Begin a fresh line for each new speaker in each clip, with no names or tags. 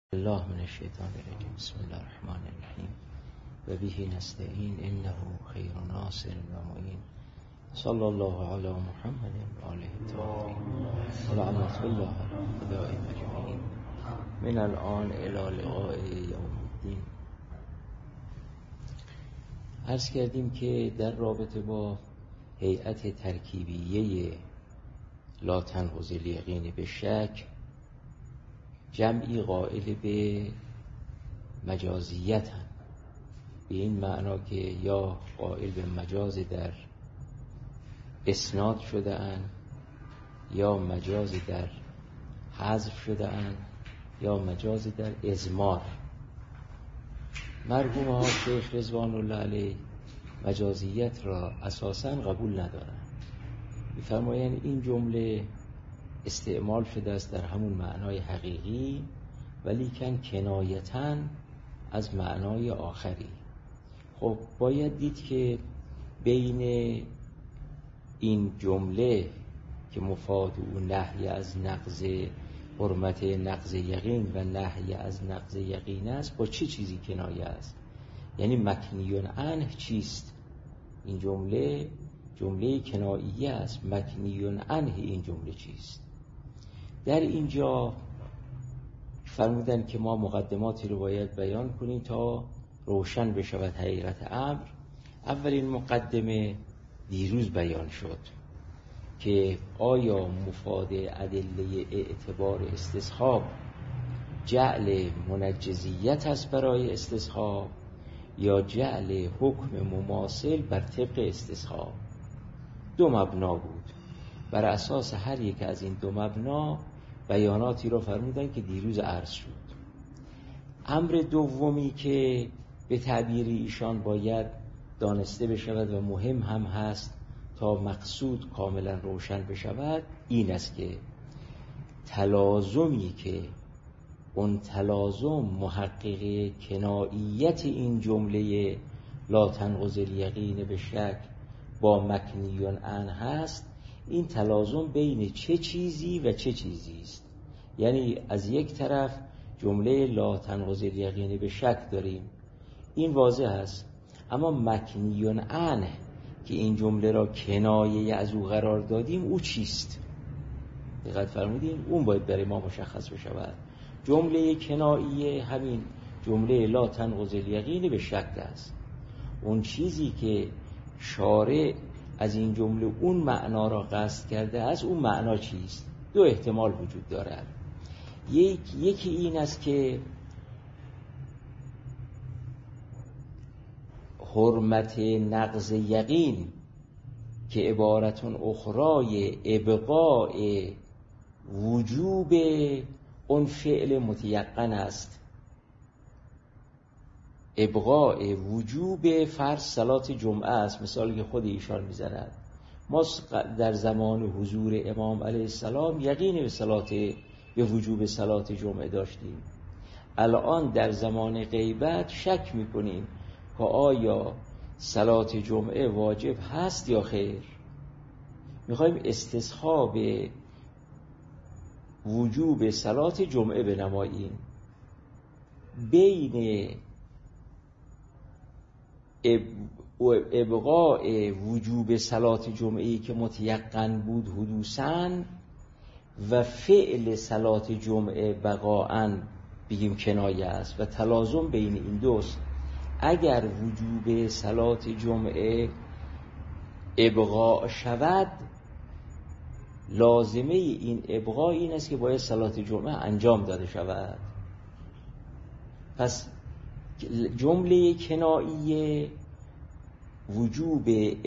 الله من الشیطان الرجیم. بسم الله الرحمن الرحیم و به نستعین انه خیر ناصر و معین. صلی الله علی محمد و آله الطاهرین و لعنت الله علی اعداء اجمعین من الان الی لقاء یوم الدین. عرض کردیم که در رابطه با هیئت ترکیبیه لا تنقض الیقین به شک، جمعی قائل به مجازیت هم، به این معنا که یا قائل به مجاز در اسناد شده اند، یا مجاز در حذف شده اند، یا مجاز در اضمار. مرحوم ها شیخ رضوان الله علیه مجازیت را اساساً قبول ندارند. می‌فرمایند این جمله استعمال شده است در همون معنای حقیقی، ولیکن کنایتاً از معنای آخری. خب باید دید که بین این جمله که مفاد او نهی از نقض حرمت نقض یقین و نهی از نقض یقین است، با چه چیزی کنایه است؟ یعنی مکنیون عنه چیست؟ این جمله کناییه است. مکنیون عنه این جمله چیست؟ در اینجا فرمودن که ما مقدماتی رو باید بیان کنیم تا روشن بشود حقیقت امر. اولین مقدمه دیروز بیان شد که آیا مفاد ادله اعتبار استصحاب جعل منجزیت است برای استصحاب یا جعل حکم مماثل بر طبق استصحاب؟ دو مبنا بود. بر اساس هر یک از این دو مبنا بیاناتی رو فرمودن که دیروز عرض شد. امر دومی که به تعبیر ایشان باید دانسته بشود و مهم هم هست تا مقصود کاملا روشن بشود این است که تلازمی که اون تلازم محقق کناییت این جمله لا تنقض الیقین به شک با مکنیون عنه هست، این تلازم بین چه چیزی و چه چیزی است. یعنی از یک طرف جمله لا تنقض الیقین به شک داریم، این واضح است، اما مکنیون عنه که این جمله را کنایه از او قرار دادیم او چیست؟ دقت فرمودین؟ اون باید برای ما مشخص بشود. جمله کنایه همین جمله لا تنقض الیقین به شک است. اون چیزی که شارع از این جمله اون معنا را قصد کرده است، اون معنا چیست؟ دو احتمال وجود دارد. یکی این است که حرمت نقض یقین که عبارتون اخرای ابقاء وجوب اون فعل متیقن است. ابقاء وجوب فرض صلات جمعه است، مثالی که خود ایشان میزند. ما در زمان حضور امام علیه السلام یقین به وجوب صلات جمعه داشتیم. الان در زمان غیبت شک میکنیم که آیا صلات جمعه واجب هست یا خیر. میخوایم استصحاب وجوب صلات جمعه بنماییم. بین ابقاء وجوب صلات جمعه‌ای که متیقن بود حدوثاً و فعل صلات جمعه بقاءً بگیم کنایه است و تلازم بین این دوست. اگر وجوب صلات جمعه ابقاء شود، لازمه این ابقاء این است که باید صلات جمعه انجام داده شود. پس جمله کناییه وجوب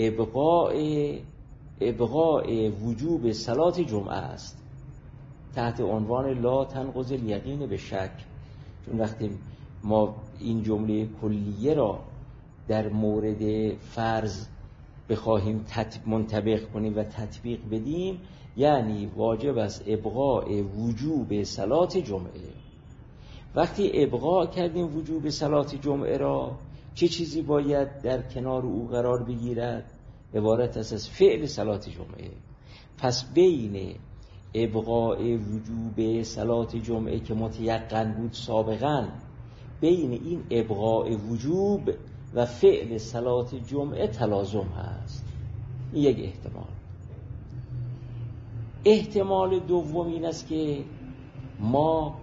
ابقاء وجوب صلات جمعه است تحت عنوان لا تنقض الیقین به شک. چون وقتی ما این جمله کلیه را در مورد فرض بخواهیم منطبق کنیم و تطبیق بدیم، یعنی واجب است ابقاء وجوب صلات جمعه. وقتی ابقاء کردیم وجوب صلات جمعه را، چه چیزی باید در کنار او قرار بگیرد؟ عبارت است از فعل صلات جمعه. پس بین ابقاء وجوب صلات جمعه که متیقن بود سابقا، بین این ابقاء وجوب و فعل صلات جمعه تلازم هست. این یک احتمال. احتمال دوم این است که ما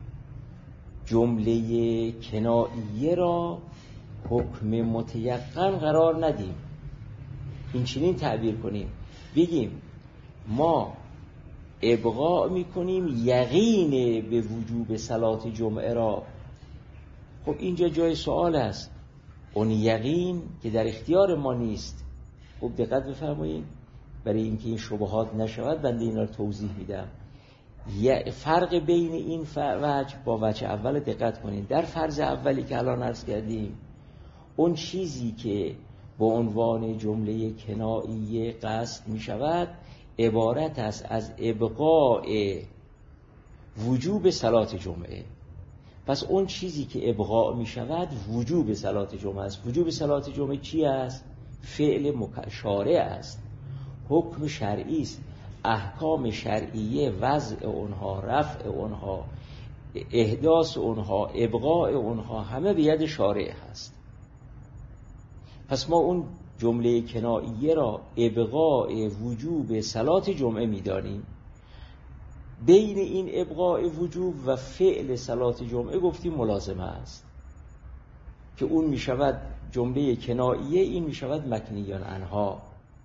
جمله کناییه را حکم متیقن قرار ندیم، این چنین تعبیر کنیم، بگیم ما ابقاء میکنیم یقین به وجوب صلات جمعه را. خب اینجا جای سوال است، اون یقین که در اختیار ما نیست. خب دقت بفرمایید، برای اینکه این شبهات نشود بنده اینا رو توضیح میدم. فرق بین این وجه با وجه اول دقت کنید. در فرض اولی که الان عرض کردیم، اون چیزی که با عنوان جمله کناییه قصد می شود عبارت است از ابقاء وجوب صلات جمعه. پس اون چیزی که ابقاء می شود وجوب صلات جمعه است. وجوب صلات جمعه چی است؟ فعل شارع است، حکم شرعی است. احکام شرعیه، وضع اونها، رفع اونها، احداث اونها، ابقاء اونها همه به ید شارع هست. پس ما اون جمله کناییه را ابقاء وجوب صلات جمعه می‌دانیم. بین این ابقاء وجوب و فعل صلات جمعه گفتیم ملازمه است که اون میشود جمله کناییه، این میشود مکنیان عنها.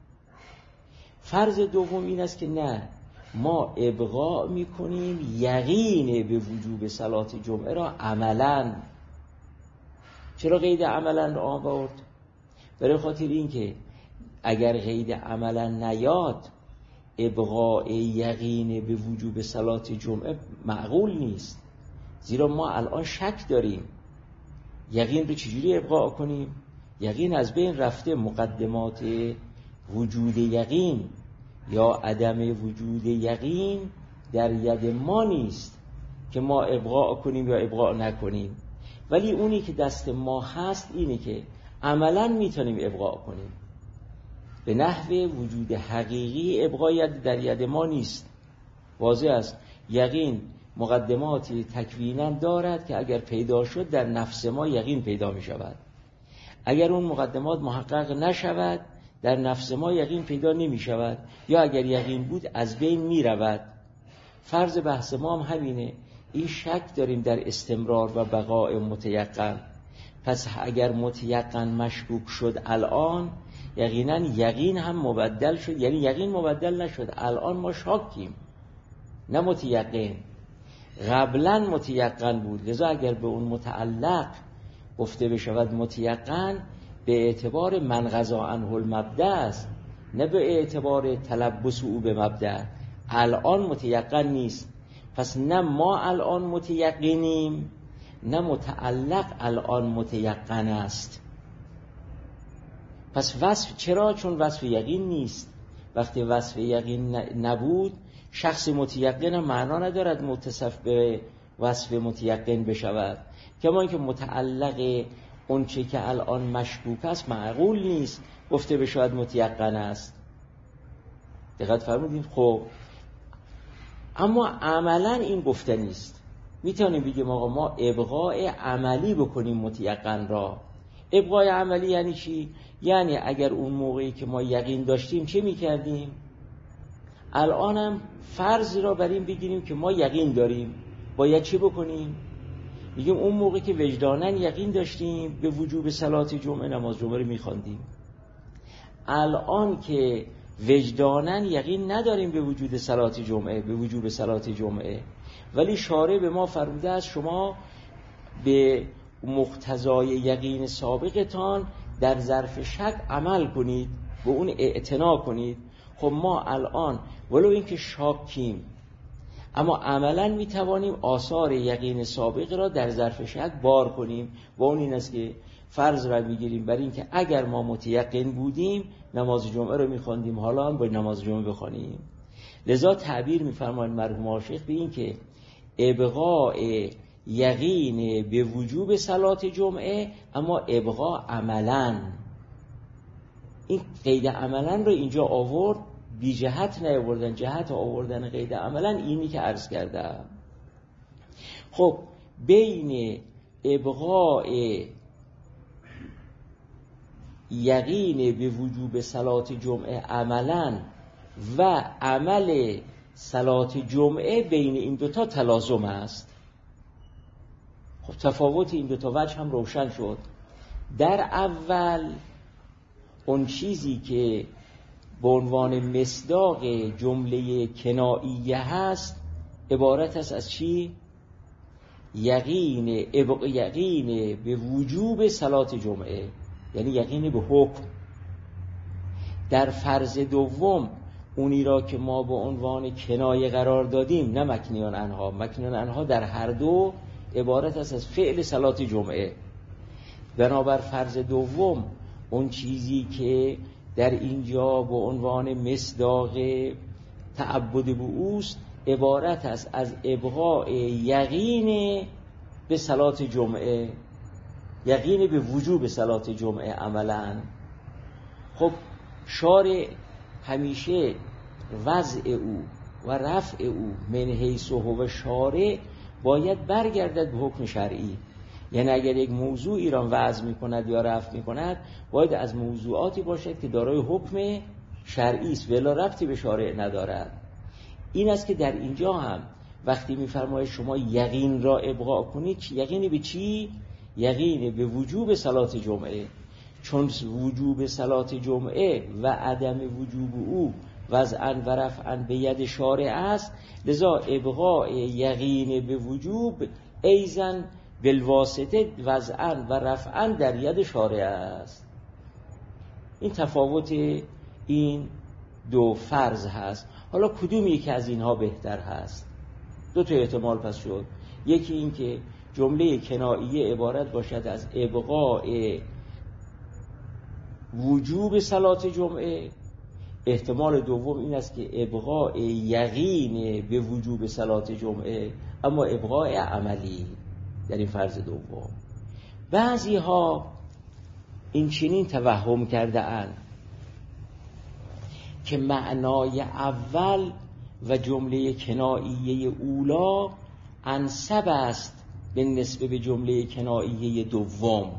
فرض دوم این است که نه، ما ابقاء میکنیم یقین به وجوب صلات جمعه را عملاً. چرا قید عملاً را آورد؟ برای خاطر این که اگر قید عملاً نیاد ابقاء یقین به وجوب صلات جمعه معقول نیست. زیرا ما الان شک داریم یقین رو چجوری ابقاء کنیم. یقین از بین رفته، مقدمات وجود یقین یا عدم وجود یقین در ید ما نیست که ما ابقاء کنیم یا ابقاء نکنیم، ولی اونی که دست ما هست اینه که عملاً میتونیم ابقاء کنیم. به نحو وجود حقیقی ابقاء در ید ما نیست. واضح است یقین مقدماتی تکوینا دارد که اگر پیدا شد در نفس ما یقین پیدا می شود. اگر اون مقدمات محقق نشود در نفس ما یقین پیدا نمی شود، یا اگر یقین بود از بین می رود. فرض بحث ما هم همینه، این شک داریم در استمرار و بقاء متیقن. پس اگر متیقن مشکوک شد الان، یقینا یقین هم مبدل شد، یعنی یقین مبدل نشد، الان ما شاکیم نه متیقن. قبلا متیقن بود، لذا اگر به اون متعلق گفته بشود متیقن، به اعتبار من قضا عنه المبدأ است، نه به اعتبار تلبس او به مبدأ. الان متیقن نیست، پس نه ما الان متیقنیم نه متعلق الان متیقن است. پس وصف چرا؟ چون وصف یقین نیست. وقتی وصف یقین نبود، شخص متیقن هم معنا ندارد متصف به وصف متیقن بشود. کما اینکه متعلق اون چه که الان مشکوک است معقول نیست گفته بشود متیقن است. دقت فرمودین؟ خب اما عملا این گفته نیست. میتونیم بگیم آقا ما ابقاء عملی بکنیم متیقن را. ابقاء عملی یعنی چی؟ یعنی اگر اون موقعی که ما یقین داشتیم چه میکردیم؟ الانم فرض را بر این بگیریم که ما یقین داریم، باید چه بکنیم؟ میگیم اون موقع که وجداناً یقین داشتیم به وجوب صلات جمعه، نماز جمعه رو میخواندیم. الان که وجداناً یقین نداریم به وجود صلات جمعه، به وجوب صلات جمعه، ولی شارع به ما فرموده است شما به مقتضای یقین سابقتان در ظرف شک عمل کنید، به اون اعتنا کنید. خب ما الان ولو اینکه شاکیم، اما عملا میتوانیم آثار یقین سابق را در ظرف شک بار کنیم. و اون این است که فرض را میگیریم بر این که اگر ما متیقن بودیم نماز جمعه رو میخواندیم، حالا هم باید نماز جمعه بخوانیم. لذا تعبیر میفرماید مرحوم عاشق به این که ابقاء یقین به وجوب صلات جمعه، اما ابقاء عملاً. این قید عملاً رو اینجا آورد بی جهت نیاوردن، جهت آوردن قید عملا اینی که عرض کردم. خب بین ابقاء یقین به وجوب صلات جمعه عملا و عمل صلات جمعه، بین این دوتا تلازم است. خب تفاوت این دوتا وجه هم روشن شد. در اول اون چیزی که به عنوان مصداق جمله کناییه هست عبارت است از چی؟ یقین به وجوب صلات جمعه، یعنی یقین به حکم. در فرض دوم اونی را که ما به عنوان کنایه قرار دادیم، نه مکنیان انها در هر دو عبارت است از فعل صلات جمعه. بنابر فرض دوم اون چیزی که در اینجا به عنوان مصداق تعبد به اوست عبارت است از ابقاء یقین به صلات جمعه، یقین به وجوب صلات جمعه عملا. خب شارع همیشه وضع او و رفع او من حیث هو شارع باید برگردد به حکم شرعی. یعنی اگر یک موضوعی را وضع می‌کند یا رفع می‌کند باید از موضوعاتی باشد که دارای حکم شرعی است، ولی ربطی به شارع ندارد. این است که در اینجا هم وقتی می‌فرماید شما یقین را ابقا کنید، یقینی به چی؟ یقین به وجوب صلات جمعه. چون وجوب صلات جمعه و عدم وجوب او وضعاً و رفعاً به ید شارع است، لذا ابقاء یقین به وجوب ایزن بالواسطه وضعاً و رفعاً در ید شارع است. این تفاوت این دو فرض هست. حالا کدوم یکی از اینها بهتر هست؟ دو تا احتمال پس شد. یکی این که جمله کناییه عبارت باشد از ابقاء وجوب صلات جمعه. احتمال دوم این است که ابقاء یقین به وجوب صلات جمعه، اما ابقاء عملی در این فرض دوم. بعضی ها این چنین توهم کرده اند که معنای اول و جمله کناییه اولا انسب است به نسبت به جمله کناییه دوم.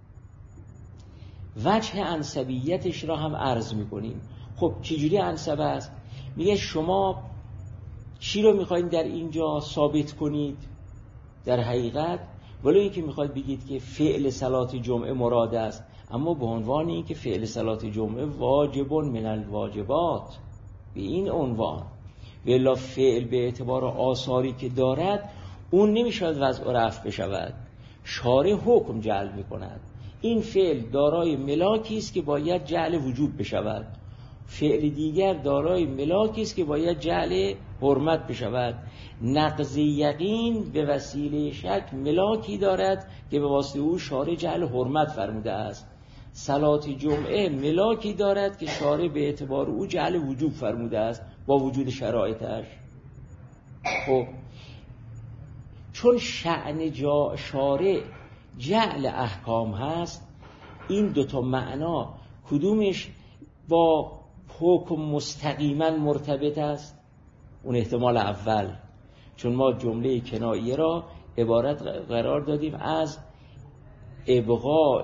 وجه انسبیتش را هم عرض میکنیم. خب چجوری انسب است؟ میگه شما چی رو میخواید در اینجا ثابت کنید؟ در حقیقت ولی اینکه میخواید بگید که فعل صلات جمعه مراد است، اما به عنوان این که فعل صلات جمعه واجب من الواجبات به این عنوان، ولی فعل به اعتبار آثاری که دارد اون نمیشود وضع و رفع بشود، شارع حکم جعل میکند. این فعل دارای ملاکی است که باید جعل وجوب بشود، فعل دیگر دارای ملاکی است که باید جعل حرمت بشود. نقض یقین به وسیله شک ملاکی دارد که به واسطه او شارع جعل حرمت فرموده است. صلات جمعه ملاکی دارد که شارع به اعتبار او جعل وجوب فرموده است با وجود شرایطش. خب چون شأن شارع جعل احکام هست، این دوتا معنا کدومش با حکم مستقیما مرتبط است؟ اون احتمال اول، چون ما جمله کناییه را عبارت قرار دادیم از ابقاء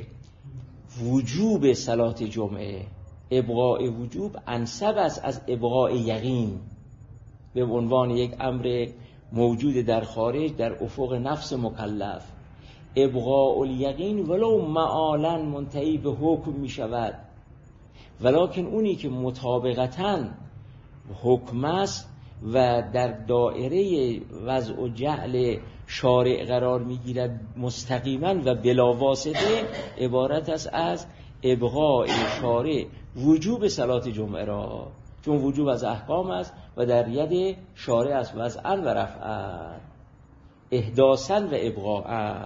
وجوب صلات جمعه. ابقاء وجوب انسب است از ابقاء یقین به عنوان یک امر موجود در خارج در افق نفس مکلف. ابقاء الیقین ولو معالاً منتهی به حکم می شود، ولکن اونی که مطابقتاً حکم است و در دائره وضع و جعل شارع قرار می گیرد مستقیما و بلا واسطه، عبارت است از ابقاء شارع وجوب صلات جمعه را، چون وجوب از احکام است و در ید شارع است وضعاً و رفعاً، احداثاً و ابقاءاً.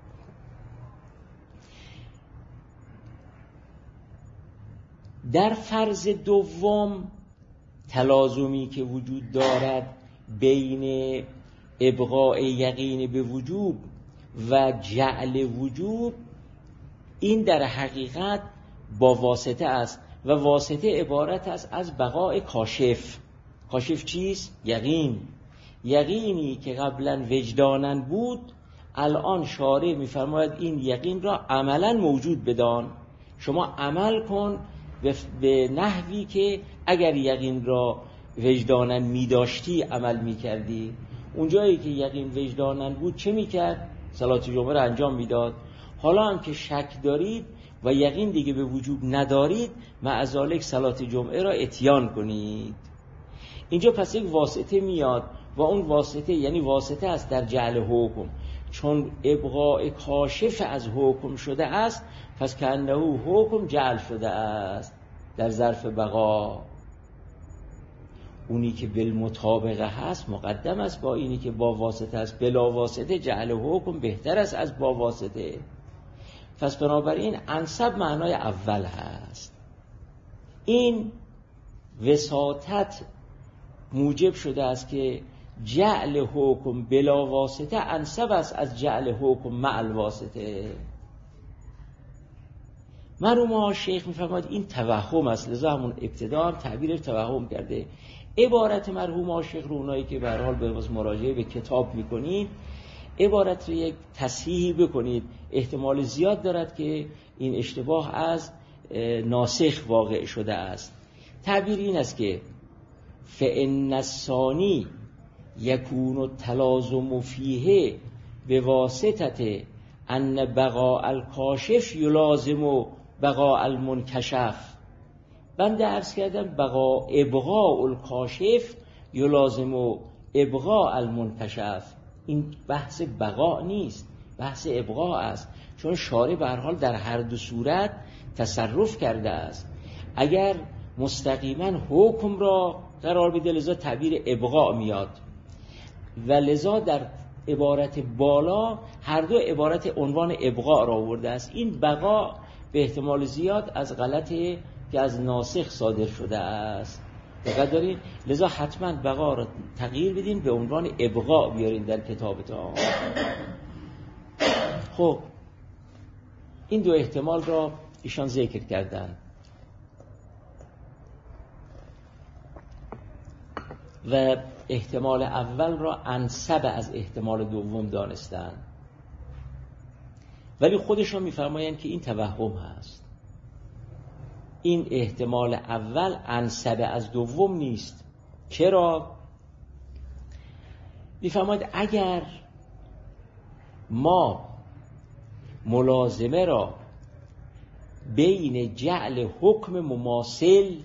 در فرض دوم تلازمی که وجود دارد بین ابقاء یقین به وجوب و جعل وجوب، این در حقیقت با واسطه است و واسطه عبارت است از بقاء کاشف. کاشف چیست؟ یقین. یقینی که قبلا وجدانن بود الان شارع می‌فرماید این یقین را عملا موجود بدان. شما عمل کن به نحوی که اگر یقین را وجدانن می‌داشتی عمل می‌کردی. اونجایی که یقین وجدانن بود چه می‌کرد؟ صلات جمعه را انجام میداد. حالا هم که شک دارید و یقین دیگه به وجود ندارید، معذالک صلات جمعه را اتیان کنید. اینجا پس یک واسطه میاد و اون واسطه یعنی واسطه است در جعل حکم، چون ابقاء کاشف از حکم شده است پس کأنه حکم جعل شده است در ظرف بقا. اونی که بالمطابقه هست مقدم است با اینی که با واسطه است. بلا واسطه جعل حکم بهتر است از با واسطه. پس بنابراین انسب معنای اول هست. این وساطت موجب شده است که جعل حکم بلا واسطه انسب است از جعل حکم مع الواسطه. مرحوم شیخ می‌فرماید این توهم است، لذا همون ابتدا هم تعبیر توهم کرده. عبارت مرحوم شیخ رو اونایی که به هر حال به مراجعه به کتاب می‌کنید عبارت رو یک تصحیح بکنید، احتمال زیاد دارد که این اشتباه از ناسخ واقع شده است. تعبیر این است که فإن الثانی یکون التلازم فیه بواسطه ان بقاء الکاشف یلازم بقاء المنکشف. بنده عرض کردم ابقاء الکاشف یلازم ابقاء المنکشف. این بحث بقا نیست، بحث ابقاء است، چون شارع به هر حال در هر دو صورت تصرف کرده است. اگر مستقیما حکم را قرار بده لذا تعبیر ابقاء میاد و لذا در عبارت بالا هر دو عبارت عنوان ابقاء را آورده است. این بقا به احتمال زیاد از غلطی که از ناسخ صادر شده است. دقت دارین؟ لذا حتما بقا را تغییر بدین به عنوان ابقاء بیارین در کتابتان. خب این دو احتمال را ایشان ذکر کردن و احتمال اول را انسب از احتمال دوم دانستن، ولی خودشان میفرمایند که این توهم هست. این احتمال اول انسب از دوم نیست. چرا؟ میفرماید اگر ما ملازمه را بین جعل حکم مماثل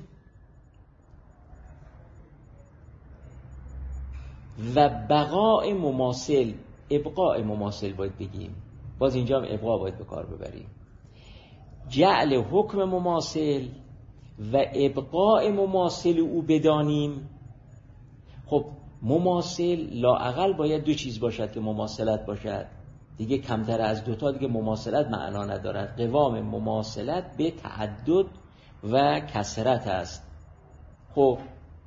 و بقاء مماثل، ابقاء مماثل باید بگیم، باز اینجا هم ابقاء باید به کار ببریم، جعل حکم مماثل و ابقاء مماثل او بدانیم. خب مماثل لااقل باید دو چیز باشد که مماثلت باشد، دیگه کمتر از دوتا دیگه مماثلت معنا ندارد. قوام مماثلت به تعدد و کثرت است. خب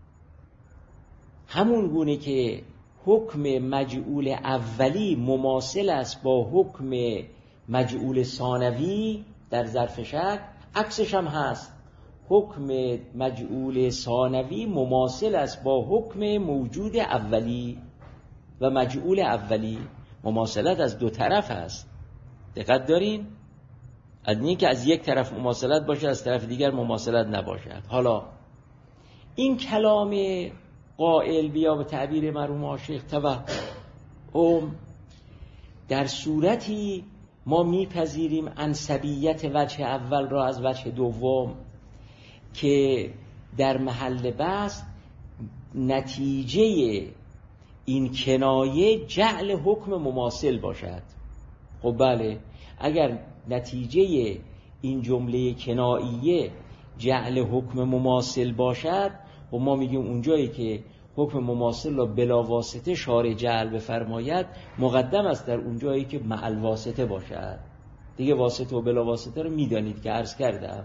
همون گونه که حکم مجعول اولی مماثل است با حکم مجعول ثانوی در ظرف شک، عکسش هم هست. حکم مجعول ثانوی مماثل است با حکم موجود اولی و مجعول اولی. مماثلت از دو طرف است. دقت دارین؟ از این که از یک طرف مماثلت باشه از طرف دیگر مماثلت نباشد. حالا این کلام قائل بیا به تعبیر مرحوم شیخ توهم در صورتی ما میپذیریم انسبیت وجه اول را از وجه دوم که در محل بحث نتیجه این کنایه جعل حکم مماثل باشد. خب بله، اگر نتیجه این جمله کناییه جعل حکم مماثل باشد و ما میگیم اونجایی که حکم مماثل را بلا واسطه شارع جعل بفرماید مقدم است در اونجایی که مع الواسطه باشد. دیگه واسطه و بلا واسطه رو میدانید که عرض کردم.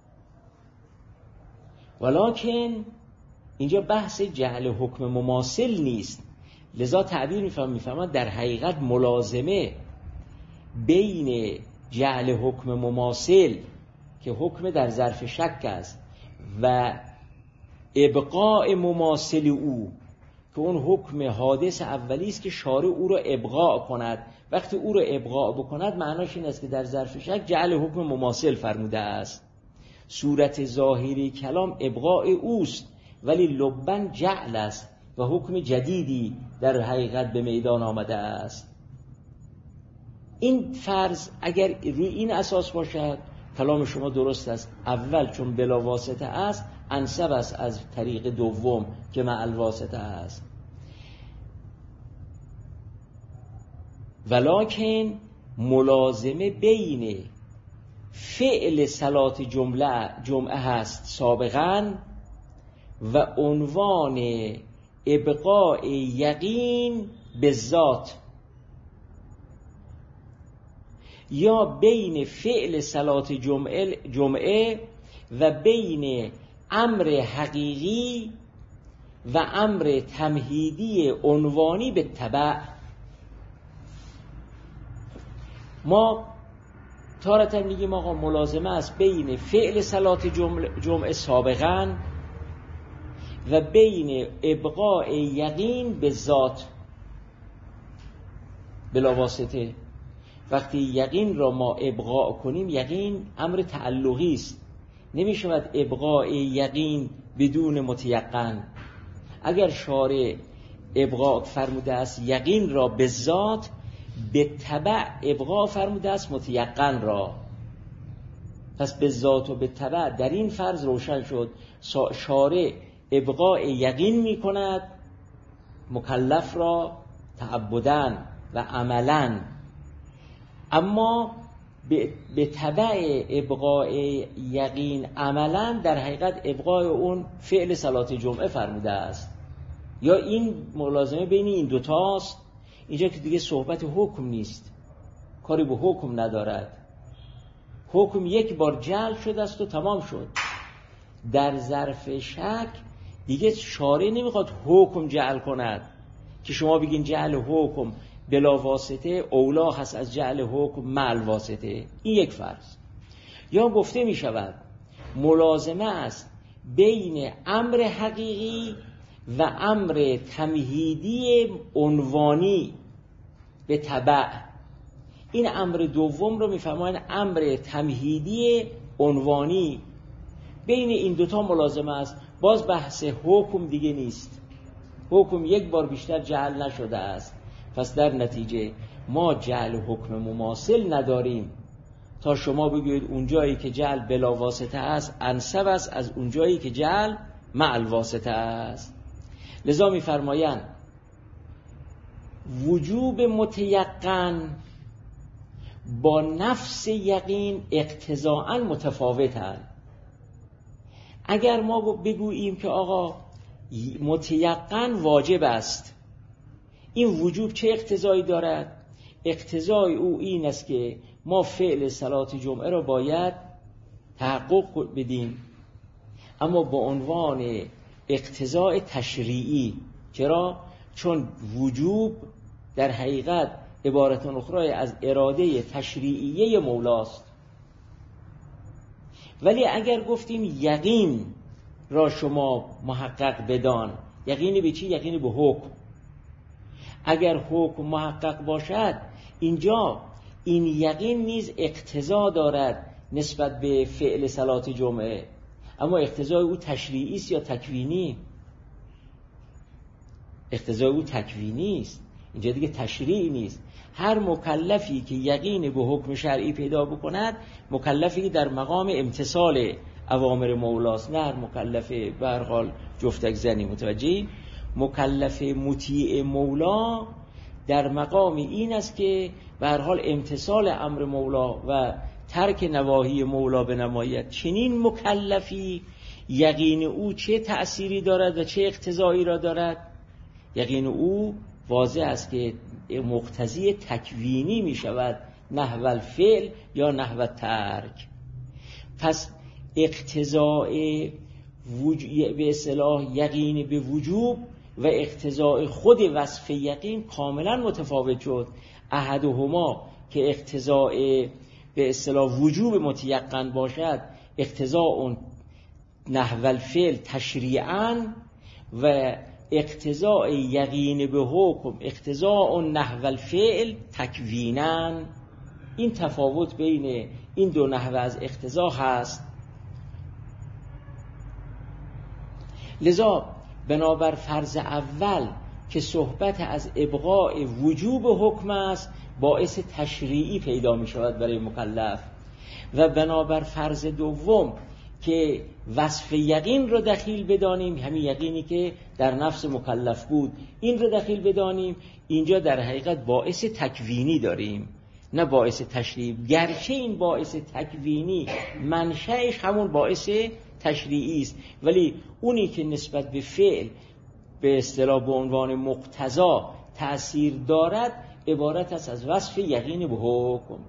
ولکن اینجا بحث جعل حکم مماثل نیست، لذا تعبیر میفهمد در حقیقت ملازمه بین جعل حکم مماثل که حکم در ظرف شک است و ابقاء مماثل او که اون حکم حادث اولی است که شارع او را ابقاء کند. وقتی او را ابقاء بکند معناش این است که در ظرف شک جعل حکم مماثل فرموده است. صورت ظاهری کلام ابقاء اوست ولی لبن جعل است و حکم جدیدی در حقیقت به میدان آمده است. این فرض اگر روی این اساس باشد کلام شما درست است. اول چون بلا واسطه است انسب است از طریق دوم که مع الواسطه است. ولکن ملازمه بین فعل صلات جمعه هست سابقاً و عنوان ابقاء یقین به ذات، یا بین فعل صلات جمعه و بین امر حقیقی و امر تمهیدی عنوانی به تبع. ما تارة میگیم آقا ملازمه است بین فعل صلات جمعه سابقاً و بین ابقاء یقین به ذات بلا واسطه. وقتی یقین را ما ابقاء کنیم، یقین امر تعلقی است، نمی شود ابقاء یقین بدون متیقن. اگر شارع ابقاء فرموده است یقین را به ذات، به تبع ابقاء فرموده است متیقن را. پس به ذات و به تبع در این فرض روشن شد شارع ابقاء یقین می کند مکلف را تعبداً و عملاً، اما به تبع ابقاء یقین عملاً در حقیقت ابقاء اون فعل صلات جمعه فرموده است. یا این ملازمه بین این دوتاست. اینجا که دیگه صحبت حکم نیست، کاری به حکم ندارد. حکم یک بار جعل شده است و تمام شد. در ظرف شک دیگه شارع نمیخواد حکم جعل کند که شما بگین جعل حکم بلا واسطه اولا هست از جعل حکم مع الواسطه. این یک فرض. یا گفته می شود ملازمه است بین امر حقیقی و امر تمهیدی عنوانی به تبع. این امر دوم رو میفرمایند امر تمهیدی عنوانی. بین این دوتا ملازمه است. باز بحث حکم دیگه نیست. حکم یک بار بیشتر جعل نشده است. پس در نتیجه ما جعل حکم مماثل نداریم تا شما بگوید اونجایی که جعل بلا واسطه است انسب است از اونجایی که جعل مع الواسطه است. لذا می‌فرمایند وجوب متیقن با نفس یقین اقتضاءً متفاوتند. اگر ما بگوییم که آقا متیقن واجب است، این وجوب چه اقتضایی دارد؟ اقتضای او این است که ما فعل صلات جمعه را باید تحقق بدیم، اما با عنوان اقتضای تشریعی. چرا؟ چون وجوب در حقیقت عبارت اخرى از اراده تشریعیه مولاست. ولی اگر گفتیم یقین را شما محقق بدان، یقین به چی؟ یقین به حکم. اگر حکم محقق باشد اینجا این یقین نیز اقتضا دارد نسبت به فعل صلات جمعه، اما اقتضای او تشریعی است یا تکوینی؟ اقتضای او تکوینی است. اینجا دیگه تشریعی نیست. هر مکلفی که یقین به حکم شرعی پیدا بکند مکلفی که در مقام امتثال اوامر مولاست، نه هر مکلف به هر حال جفتک زنی. متوجهی؟ مکلف مطیع مولا در مقام این است که به هر حال امتثال امر مولا و ترک نواهی مولا بنماید. چنین مکلفی یقین او چه تأثیری دارد و چه اقتضایی را دارد؟ یقین او واضح است که مقتضی تکوینی می شود، نحو الفعل یا نحو الترک. پس اقتضای به اصطلاح یقین به وجوب و اقتضای خود وصف یقین کاملا متفاوت شد. احدهما که اقتضای به اصطلاح وجوب متیقن باشد، اقتضاء نحو الفعل تشریعاً و اقتضاء یقین به حکم اقتضاء نحو الفعل تکویناً. این تفاوت بین این دو نحو از اقتضا هست. لذا بنابر فرض اول که صحبت از ابقاء وجوب حکم است، باعث تشریعی پیدا می شود برای مکلف، و بنابر فرض دوم که وصف یقین رو دخیل بدانیم، همین یقینی که در نفس مکلف بود این رو دخیل بدانیم، اینجا در حقیقت باعث تکوینی داریم نه باعث تشریعی، گرچه این باعث تکوینی منشأش همون باعث تشریعی است، ولی اونی که نسبت به فعل به اصطلاح به عنوان مقتضا تأثیر دارد عبارت است از وصف یقین به حکم.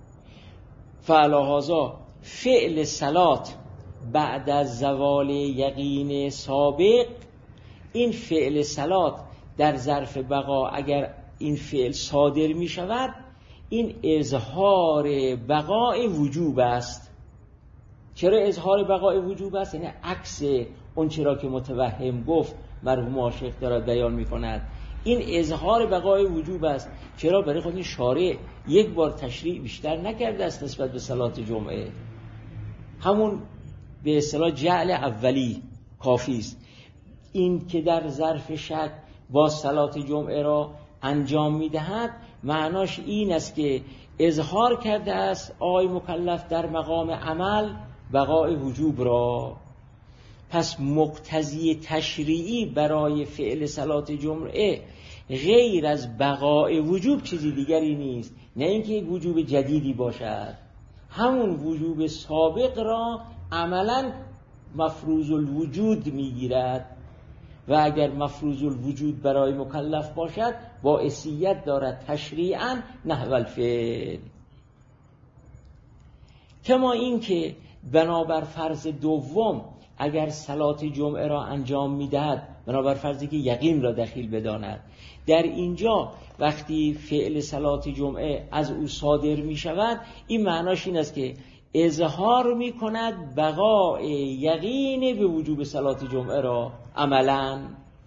فعلاهذا فعل صلات بعد از زوال یقین سابق، این فعل صلات در ظرف بقا اگر این فعل صادر می شود، این اظهار بقای وجوب است. چرا اظهار بقای وجوب است؟ یعنی عکس اون چرا که متوهم گفت مرحوم عاشق دارد بیان می کند. این اظهار بقای وجوب است. چرا؟ برای خود این شارع یک بار تشریع بیشتر نکرده است نسبت به صلات جمعه، همون به اصطلاح جعل اولی کافی است. این که در ظرف شک با صلات جمعه را انجام میدهد معناش این است که اظهار کرده است آقای مکلف در مقام عمل بقای وجوب را. پس مقتضی تشریعی برای فعل صلات جمعه غیر از بقای وجوب چیزی دیگری نیست، نه اینکه یک وجوب جدیدی باشد، همون وجوب سابق را عملاً مفروض الوجود میگیرد و اگر مفروض الوجود برای مکلف باشد باعثیت دارد تشریعاً نحو الفعل. کما این که بنابر فرض دوم اگر صلات جمعه را انجام میدهد، بنابر فرضی که یقین را دخیل بداند، در اینجا وقتی فعل صلات جمعه از او صادر می شود، این معناش این است که اظهار می کند بقای یقین به وجوب صلات جمعه را عملاً،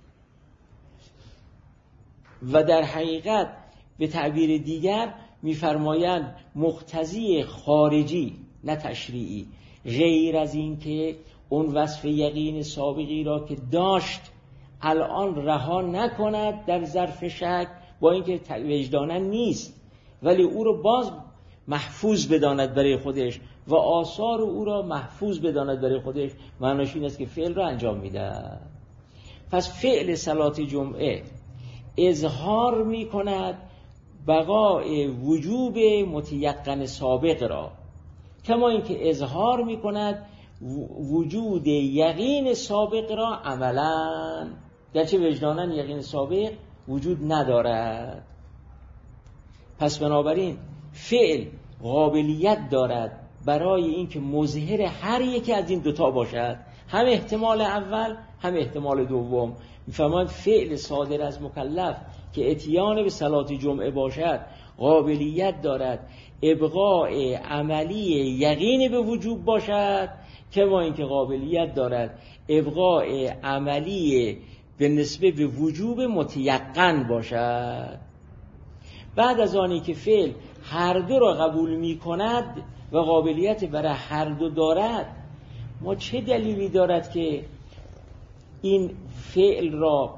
و در حقیقت به تعبیر دیگر می‌فرمایند مقتضی خارجی نه تشریعی، غیر از این که اون وصف یقین سابقی را که داشت الان رها نکند در ظرف شک، با اینکه وجداناً نیست ولی او رو باز محفوظ بداند برای خودش و آثار او را محفوظ بداند برای خودش، معناش این است که فعل را انجام میده. پس فعل صلات جمعه اظهار می کند بقای وجوب متیقن سابق را، کما اینکه اظهار می کند وجود یقین سابق را عملاً، گرچه وجداناً یقین سابق وجود ندارد. پس بنابراین فعل قابلیت دارد برای اینکه مظهر هر یکی از این دوتا باشد، هم احتمال اول هم احتمال دوم. میفهمند فعل صادر از مکلف که اتیان به صلات جمعه باشد قابلیت دارد ابقاء عملی یقین به وجوب باشد، کما اینکه قابلیت دارد ابقاء عملی به نسبه به وجوب متیقن باشد. بعد از آنی که فعل هر دو را قبول می کند و قابلیت برای هر دو دارد، ما چه دلیلی دارد که این فعل را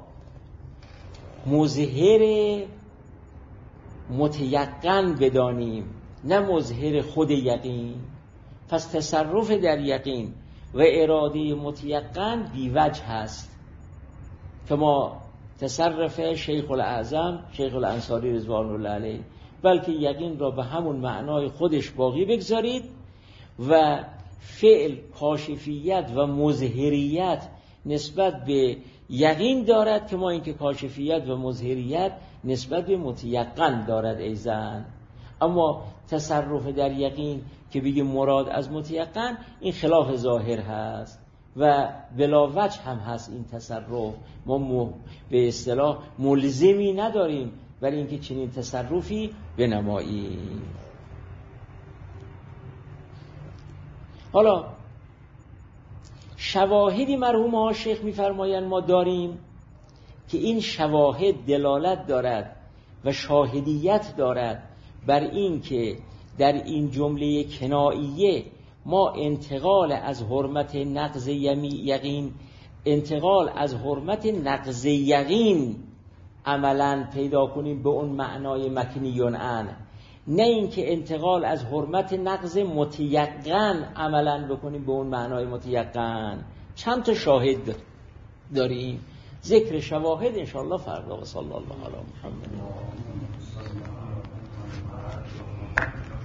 مظهر متیقن بدانیم نه مظهر خود یقین؟ پس تصرف در یقین و اراده متیقن بیوجه هست، کما تصرف شیخ الاعظم شیخ الانصاری رضوان الله علیه، بلکه یقین را به همون معنای خودش باقی بگذارید و فعل کاشفیت و مظهریت نسبت به یقین دارد، که ما اینکه کاشفیت و مظهریت نسبت به متیقن دارد ایضاً. اما تصرف در یقین که بگیم مراد از متیقن، این خلاف ظاهر هست و بلا وجه هم هست. این تصرف ما به اصطلاح ملزمی نداریم برای اینکه چنین تصرفی بنماییم. شواهدی مرحوم ها شیخ میفرمایند ما داریم که این شواهد دلالت دارد و شاهدیت دارد بر این که در این جمله کناییه ما انتقال از حرمت نقض یقین، انتقال از حرمت نقض یقین عملاً پیدا کنیم به اون معنای مکنیون ان، نه اینکه انتقال از حرمت نقض متیقن عملاً بکنیم به اون معنای متیقن. چند تا شاهد داریم، ذکر شواهد انشاءالله فردا. و صلی الله علی محمد.